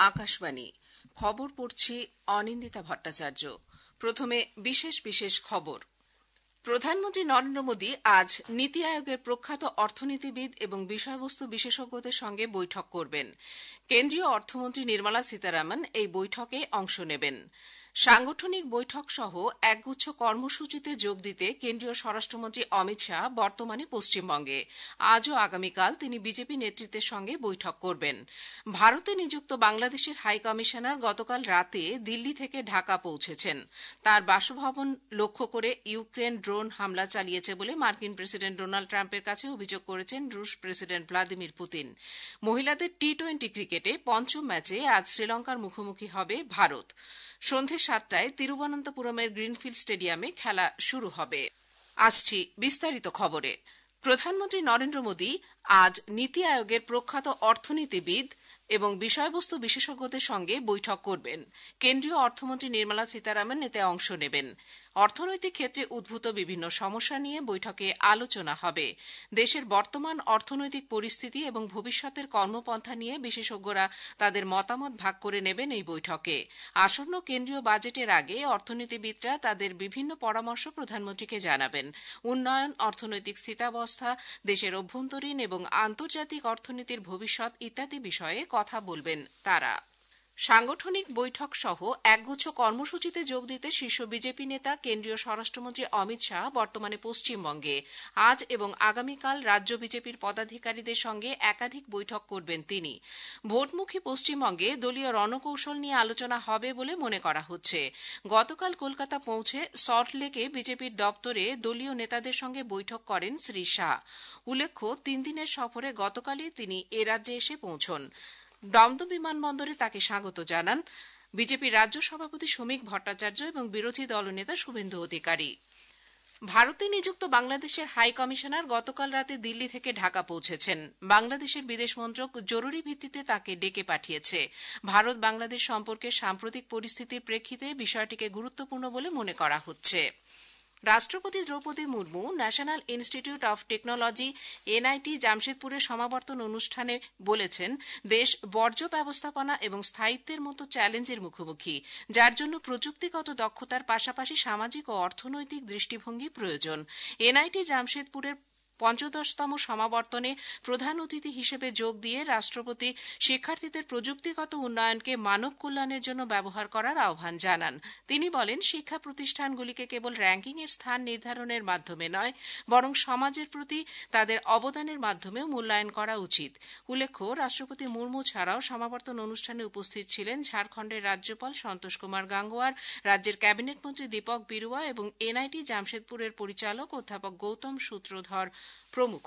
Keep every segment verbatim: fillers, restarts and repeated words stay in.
আকাশবাণী খবর পড়ছি অনিন্দিতা ভট্টাচার্য। প্রথমে বিশেষ বিশেষ খবর। প্রধানমন্ত্রী নরেন্দ্র মোদী আজ নীতি আয়োগের প্রখ্যাত অর্থনীতিবিদ এবং বিষয়বস্তু বিশেষজ্ঞদের সঙ্গে বৈঠক করবেন। কেন্দ্রীয় অর্থমন্ত্রী নির্মলা সীতারামন এই বৈঠকে অংশ নেবেন। সাংগঠনিক বৈঠক সহ একগুচ্ছ কর্মসূচিতে যোগ দিতে কেন্দ্রীয় স্বরাষ্ট্রমন্ত্রী অমিত শাহ বর্তমানে পশ্চিমবঙ্গে। আজ ও আগামীকাল তিনি বিজেপি নেতৃত্বের সঙ্গে বৈঠক করবেন। ভারতে নিযুক্ত বাংলাদেশের হাই কমিশনার গতকাল রাতে দিল্লি থেকে ঢাকা পৌঁছেছেন। তার বাসভবন লক্ষ্য করে ইউক্রেন ড্রোন হামলা চালিয়েছে বলে মার্কিন প্রেসিডেন্ট ডোনাল্ড ট্রাম্পের কাছে অভিযোগ করেছেন রুশ প্রেসিডেন্ট ভ্লাদিমির পুতিন। মহিলাদের টি টোয়েন্টি ক্রিকেটে পঞ্চম ম্যাচে আজ শ্রীলঙ্কার মুখোমুখি হবে ভারত। সন্ধে সাতটায় তিরুবনন্তপুরমের গ্রিনফিল্ড স্টেডিয়ামে খেলা শুরু হবে। আসছি বিস্তারিত খবরে। প্রধানমন্ত্রী নরেন্দ্র মোদী আজ নীতি আয়োগের প্রখ্যাত অর্থনীতিবিদ এবং বিষয়বস্তু বিশেষজ্ঞদের সঙ্গে বৈঠক করবেন। কেন্দ্রীয় অর্থমন্ত্রী নির্মলা সীতারামন এতে অংশ নেবেন। অর্থনৈতিক ক্ষেত্রে উদ্ভূত বিভিন্ন সমস্যা নিয়ে বৈঠকে আলোচনা হবে। দেশের বর্তমান অর্থনৈতিক পরিস্থিতি এবং ভবিষ্যতের কর্মপন্থা নিয়ে বিশেষজ্ঞরা তাদের মতামত ভাগ করে নেবেন এই বৈঠকে। আসন্ন কেন্দ্রীয় বাজেটের আগে অর্থনীতিবিদরা তাদের বিভিন্ন পরামর্শ প্রধানমন্ত্রীকে জানাবেন। উন্নয়ন, অর্থনৈতিক স্থিতাবস্থা, দেশের অভ্যন্তরীণ এবং আন্তর্জাতিক অর্থনীতির ভবিষ্যৎ ইত্যাদি বিষয়ে কথা বলবেন তারা। সাংগঠনিক বৈঠক সহ একগুচ্ছ কর্মসূচিতে যোগ দিতে শীর্ষ বিজেপি নেতা কেন্দ্রীয় স্বরাষ্ট্রমন্ত্রী অমিত শাহ বর্তমানে পশ্চিমবঙ্গে। আজ এবং আগামীকাল রাজ্য বিজেপির পদাধিকারীদের সঙ্গে একাধিক বৈঠক করবেন তিনি। ভোটমুখী পশ্চিমবঙ্গে দলীয় রণকৌশল নিয়ে আলোচনা হবে বলে মনে করা হচ্ছে। গতকাল কলকাতা পৌঁছে সল্টলেকে বিজেপির দপ্তরে দলীয় নেতাদের সঙ্গে বৈঠক করেন শ্রী শাহ। উল্লেখ্য, তিন দিনের সফরে গতকালই তিনি এ রাজ্যে এসে পৌঁছন। দমদম বিমানবন্দরে তাকে স্বাগত জানান বিজেপির রাজ্য সভাপতি শ্রমিক ভট্টাচার্য এবং বিরোধী দলনেতা শুভেন্দু অধিকারী। ভারতে নিযুক্ত বাংলাদেশের হাই কমিশনার গতকাল রাতে দিল্লি থেকে ঢাকা পৌঁছেছেন। বাংলাদেশের বিদেশ মন্ত্রক জরুরি ভিত্তিতে তাকে ডেকে পাঠিয়েছে। ভারত বাংলাদেশ সম্পর্কের সাম্প্রতিক পরিস্থিতির প্রেক্ষিতে বিষয়টিকে গুরুত্বপূর্ণ বলে মনে করা হচ্ছে। রাষ্ট্রপতি Droupadi Murmu National Institute of Technology NIT জামশেদপুরের সমাবর্তন অনুষ্ঠানে বলেছেন, দেশ বর্জ্য ব্যবস্থাপনা এবং স্থায়িত্বের মতো চ্যালেঞ্জের মুখোমুখি, যার জন্য প্রযুক্তিগত দক্ষতার পাশাপাশি সামাজিক ও অর্থনৈতিক দৃষ্টিভঙ্গি প্রয়োজন। এনআইটি জামশেদপুরের পঞ্চদশতম সমাবর্তনে প্রধান অতিথি হিসেবে যোগ দিয়ে রাষ্ট্রপতি শিক্ষার্থীদের প্রযুক্তিগত উন্নয়নকে মানব কল্যাণের জন্য ব্যবহার করার আহ্বান জানান। তিনি বলেন, শিক্ষা প্রতিষ্ঠানগুলিকে কেবল র্যাঙ্কিংয়ের স্থান নির্ধারণের মাধ্যমে নয়, বরং সমাজের প্রতি তাদের অবদানের মাধ্যমেও মূল্যায়ন করা উচিত। উল্লেখ্য, রাষ্ট্রপতি মুর্মু ছাড়াও সমাবর্তন অনুষ্ঠানে উপস্থিত ছিলেন ঝাড়খণ্ডের রাজ্যপাল সন্তোষ কুমার গাঙ্গোয়ার, রাজ্যের ক্যাবিনেট মন্ত্রী দীপক বিরুয়া এবং এনআইটি জামশেদপুরের পরিচালক অধ্যাপক গৌতম সূত্রধর প্রমুখ।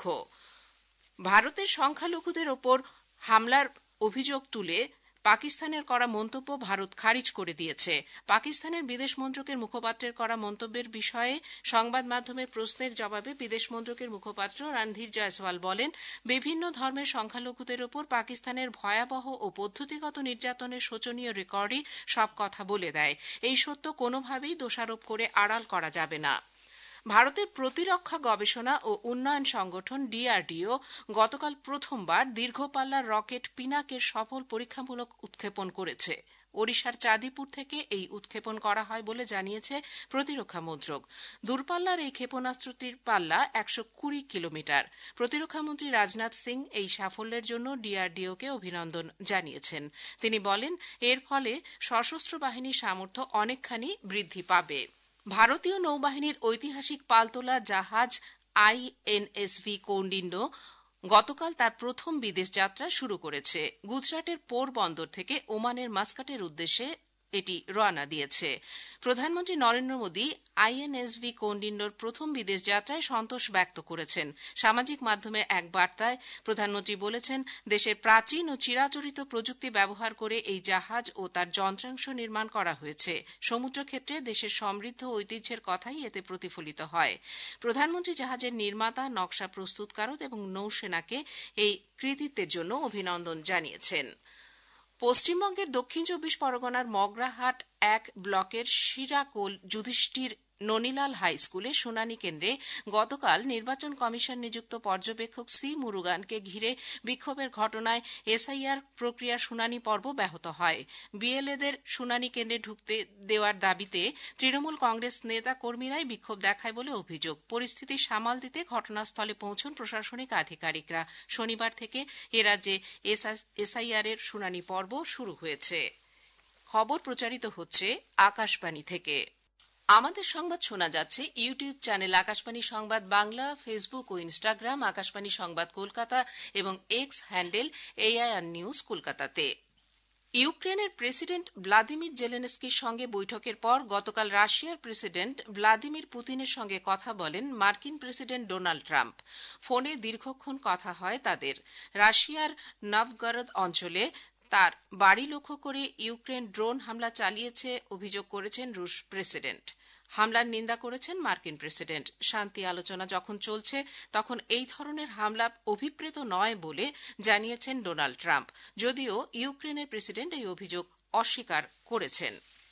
ভারতের সংখ্যালঘুদের ওপর হামলার অভিযোগ তুলে পাকিস্তানের করা মন্তব্য ভারত খারিজ করে দিয়েছে। পাকিস্তানের বিদেশ মন্ত্রকের মুখপাত্রের করা মন্তব্যের বিষয়ে সংবাদ মাধ্যমের প্রশ্নের জবাবে বিদেশ মন্ত্রকের মুখপাত্র রণধীর জয়সওয়াল বলেন, বিভিন্ন ধর্মের সংখ্যালঘুদের ওপর পাকিস্তানের ভয়াবহ ও পদ্ধতিগত নির্যাতনের শোচনীয় রেকর্ডই সব কথা বলে দেয়। এই সত্য কোনোভাবেই দোষারোপ করে আড়াল করা যাবে না। ভারতের প্রতিরক্ষা গবেষণা ও উন্নয়ন সংগঠন ডিআরডিও গতকাল প্রথমবার দীর্ঘপাল্লার রকেট পিনাকের সফল পরীক্ষামূলক উৎক্ষেপণ করেছে। ওড়িশার চাঁদিপুর থেকে এই উৎক্ষেপণ করা হয় বলে জানিয়েছে প্রতিরক্ষা মন্ত্রক। দূরপাল্লার এই ক্ষেপণাস্ত্রটির পাল্লা একশো কুড়ি কিলোমিটার। প্রতিরক্ষামন্ত্রী রাজনাথ সিং এই সাফল্যের জন্য ডিআরডিওকে অভিনন্দন জানিয়েছেন। তিনি বলেন, এর ফলে সশস্ত্র বাহিনীর সামর্থ্য অনেকখানি বৃদ্ধি পাবে। ভারতীয় নৌবাহিনীর ঐতিহাসিক পালতোলা জাহাজ আইএনএসভি কৌন্ডিন্য গতকাল তার প্রথম বিদেশ যাত্রা শুরু করেছে। গুজরাটের পোর বন্দর থেকে ওমানের মাস্কাটের উদ্দেশ্যে এটি রওনা দিয়েছে। প্রধানমন্ত্রী নরেন্দ্র মোদী আইএনএসভি কৌন্ডিন্যর প্রথম বিদেশ যাত্রায় সন্তোষ ব্যক্ত করেছেন। সামাজিক মাধ্যমে এক বার্তায় প্রধানমন্ত্রী বলেছেন, দেশের প্রাচীন ও চিরাচরিত প্রযুক্তি ব্যবহার করে এই জাহাজ ও তার যন্ত্রাংশ নির্মাণ করা হয়েছে। সমুদ্রক্ষেত্রে দেশের সমৃদ্ধ ঐতিহ্যের কথাই এতে প্রতিফলিত হয়। প্রধানমন্ত্রী জাহাজের নির্মাতা, নকশা প্রস্তুতকারক এবং নৌসেনাকে এই কৃতিত্বের জন্য অভিনন্দন জানিয়েছেন। পশ্চিমবঙ্গের দক্ষিণ চব্বিশ পরগনার মগরাহাট এক ব্লকের শিরাকোল যুধিষ্ঠির ননিলাল হাই স্কুলে শুনানি কেন্দ্রে গতকাল নির্বাচন কমিশন নিযুক্ত পর্যবেক্ষক সি মুরুগানকে ঘিরে বিক্ষোভের ঘটনায় এসআইআর প্রক্রিয়ার শুনানি পর্ব ব্যাহত হয়। বিএলএদের শুনানি কেন্দ্রে ঢুকতে দেওয়ার দাবিতে তৃণমূল কংগ্রেস নেতা কর্মীরাই বিক্ষোভ দেখায় বলে অভিযোগ। পরিস্থিতি সামাল দিতে ঘটনাস্থলে পৌঁছন প্রশাসনিক আধিকারিকরা। শনিবার থেকে এ রাজ্যে এসআইআর এর শুনানি পর্ব শুরু হয়েছে। খবর প্রচারিত হচ্ছে আকাশবাণী থেকে। আমাদের সংবাদ শোনা যাচ্ছে ইউটিউব চ্যানেল আকাশবাণী সংবাদ বাংলা, ফেসবুক ও ইনস্টাগ্রাম আকাশবাণী সংবাদ কলকাতা এবং এক্স হ্যান্ডেল এআইআর নিউজ কলকাতাতে। ইউক্রেনের প্রেসিডেন্ট ভ্লাদিমির জেলেনস্কির সঙ্গে বৈঠকের পর গতকাল রাশিয়ার প্রেসিডেন্ট ভ্লাদিমির পুতিনের সঙ্গে কথা বলেন মার্কিন প্রেসিডেন্ট ডোনাল্ড ট্রাম্প। ফোনে দীর্ঘক্ষণ কথা হয় তাদের। রাশিয়ার নভগরদ অঞ্চলে তার বাড়ি লক্ষ্য করে ইউক্রেন ড্রোন হামলা চালিয়েছে অভিযোগ করেছেন রুশ প্রেসিডেন্ট। হামলার নিন্দা করেছেন মার্কিন প্রেসিডেন্ট। শান্তি আলোচনা যখন চলছে তখন এই ধরনের হামলা অভিপ্রেত নয় বলে জানিয়েছেন ডোনাল্ড ট্রাম্প, যদিও ইউক্রেনের প্রেসিডেন্ট এই অভিযোগ অস্বীকার করেছেন।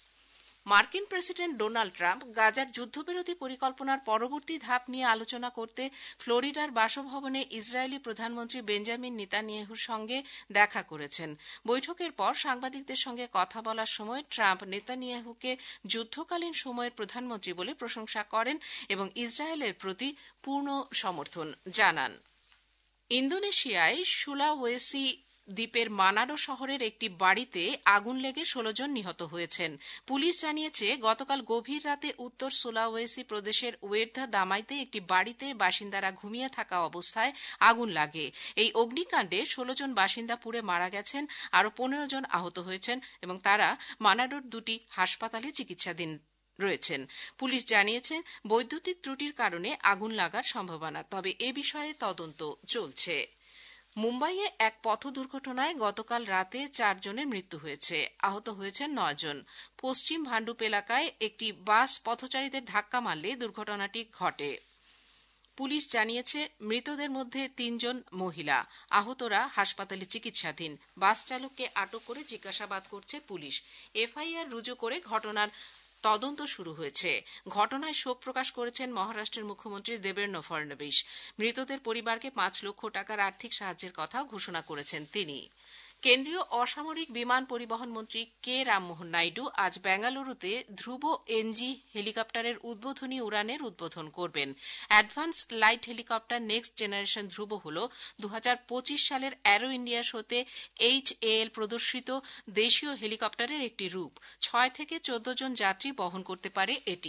মার্কিন প্রেসিডেন্ট ডোনাল্ড ট্রাম্প গাজার যুদ্ধবিরতি পরিকল্পনার পরবর্তী ধাপ নিয়ে আলোচনা করতে ফ্লোরিডার বাসভবনে ইসরায়েলি প্রধানমন্ত্রী বেঞ্জামিন নেতানিয়াহুর সঙ্গে দেখা করেছেন। বৈঠকের পর সাংবাদিকদের সঙ্গে কথা বলার সময় ট্রাম্প নেতানিয়াহুকে যুদ্ধকালীন সময়ের প্রধানমন্ত্রী বলে প্রশংসা করেন এবং ইসরায়েলের প্রতি পূর্ণ সমর্থন জানান। ইন্দোনেশিয়ায় সুলাওয়েসি দ্বীপের মানাডো শহরের একটি বাড়িতে আগুন লেগে ষোলো জন নিহত হয়েছেন। পুলিশ জানিয়েছে গতকাল গভীর রাতে উত্তর সুলাওয়েসি প্রদেশের ওয়ের্ধা দামাইতে একটি বাড়িতে বাসিন্দারা ঘুমিয়ে থাকা অবস্থায় আগুন লাগে। এই অগ্নিকাণ্ডে ষোলো জন বাসিন্দা পুড়ে মারা গেছেন, আরও পনেরো জন আহত হয়েছেন এবং তারা মানাডোর দুটি হাসপাতালে চিকিৎসাধীন রয়েছেন। পুলিশ জানিয়েছে বৈদ্যুতিক ত্রুটির কারণে আগুন লাগার সম্ভাবনা, তবে এ বিষয়ে তদন্ত চলছে। মুম্বাইয়ে এক পথ দুর্ঘটনায় গতকাল রাতে চারজনের মৃত্যু হয়েছে, আহত হয়েছেন নয় জন। পশ্চিম ভান্ডুপ এলাকায় একটি বাস পথচারীদের ধাক্কা মারলে দুর্ঘটনাটি ঘটে। পুলিশ জানিয়েছে মৃতদের মধ্যে তিনজন মহিলা, আহতরা হাসপাতালে চিকিৎসাধীন। বাস চালককে আটক করে জিজ্ঞাসাবাদ করছে পুলিশ। এফআইআর রুজু করে ঘটনার তদন্ত শুরু হয়েছে। ঘটনায় শোক প্রকাশ করেছেন মহারাষ্ট্রের মুখ্যমন্ত্রী দেবেন্দ্র ফডনবিস। মৃতদের পরিবারকে পাঁচ লক্ষ টাকার আর্থিক সাহায্যের কথা ঘোষণা করেছেন তিনি। কেন্দ্রীয় অসামরিক বিমান পরিবহন মন্ত্রী কে রামমোহন নাইডু আজ বেঙ্গালুরুতে ধ্রুব এনজি হেলিকপ্টারের উদ্বোধনী উড়ানের উদ্বোধন করবেন। Advanced light helicopter next generation Dhruv হল দু হাজার পঁচিশ সালের অ্যারো ইন্ডিয়া শোতে এইচ এ এল প্রদর্শিত দেশীয় হেলিকপ্টারের একটি রূপ। ছয় থেকে চোদ্দ জন যাত্রী বহন করতে পারে এটি।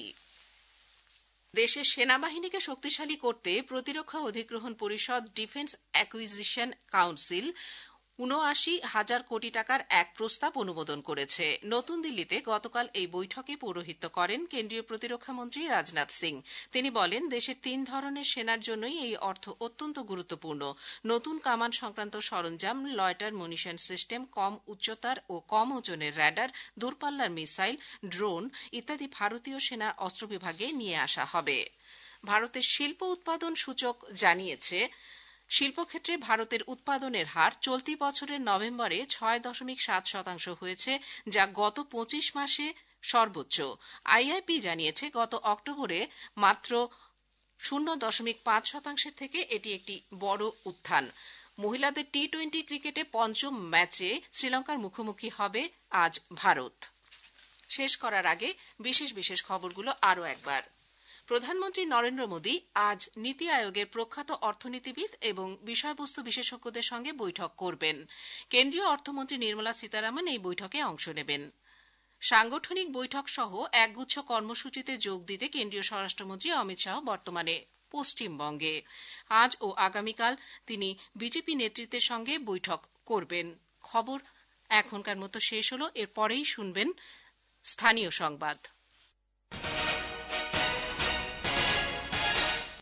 দেশের সেনাবাহিনীকে শক্তিশালী করতে প্রতিরক্ষা অধিগ্রহণ পরিষদ ডিফেন্স অ্যাকুইজিশন কাউন্সিল উনআশি হাজার কোটি টাকার এক প্রস্তাব অনুমোদন করেছে। নতুন দিল্লিতে গতকাল এই বৈঠকে পৌরোহিত্য করেন কেন্দ্রীয় প্রতিরক্ষামন্ত্রী রাজনাথ সিং। তিনি বলেন, দেশের তিন ধরনের সেনার জন্যই এই অর্থ অত্যন্ত গুরুত্বপূর্ণ। নতুন কামান সংক্রান্ত সরঞ্জাম, লয়টার মুনিশন সিস্টেম, কম উচ্চতার ও কম ওজনের র্যাডার, দূরপাল্লার মিসাইল, ড্রোন ইত্যাদি ভারতীয় সেনার অস্ত্র বিভাগে নিয়ে আসা হবে। ভারতের শিল্প উৎপাদন সূচক জানিয়েছে শিল্পক্ষেত্রে ভারতের উৎপাদনের হার চলতি বছরের নভেম্বরে ছয় দশমিক সাত শতাংশ হয়েছে, যা গত পঁচিশ মাসে সর্বোচ্চ। আইআইপি জানিয়েছে গত অক্টোবরে মাত্র শূন্য দশমিক পাঁচ শতাংশের থেকে এটি একটি বড় উত্থান। মহিলাদের টি টোয়েন্টি ক্রিকেটে পঞ্চম ম্যাচে শ্রীলঙ্কার মুখোমুখি হবে আজ ভারত। শেষ করার আগে বিশেষ বিশেষ খবরগুলো আরও একবার। প্রধানমন্ত্রী নরেন্দ্র মোদী আজ নীতি আয়োগের প্রখ্যাত অর্থনীতিবিদ এবং বিষয়বস্তু বিশেষজ্ঞদের সঙ্গে বৈঠক করবেন। কেন্দ্রীয় অর্থমন্ত্রী নির্মলা সীতারামন এই বৈঠকে অংশ নেবেন। সাংগঠনিক বৈঠক সহ একগুচ্ছ কর্মসূচিতে যোগ দিতে কেন্দ্রীয় স্বরাষ্ট্রমন্ত্রী অমিত শাহ বর্তমানে পশ্চিমবঙ্গে। আজ ও আগামীকাল তিনি বিজেপি নেতৃত্বের সঙ্গে বৈঠক করবেন। খবর এখনকার মতো শেষ হল। এরপরেই শুনবেন স্থানীয় সংবাদ।